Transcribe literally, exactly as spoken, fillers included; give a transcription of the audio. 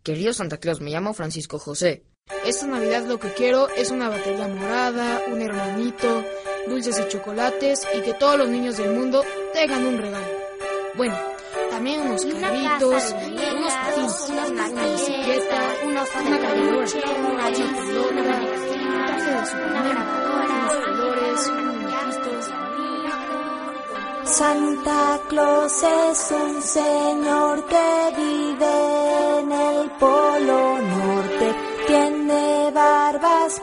Querido Santa Claus, me llamo Francisco José. Esta Navidad lo que quiero es una batería morada, un hermanito, dulces y chocolates y que todos los niños del mundo tengan un regalo. Bueno, también unos carritos, unos patines, una bicicleta, una cargadora, una pelota, un traje de Superman, unos colores, un muñequito. Santa Claus es un señor que vive en el Polo Norte. Tiene barbas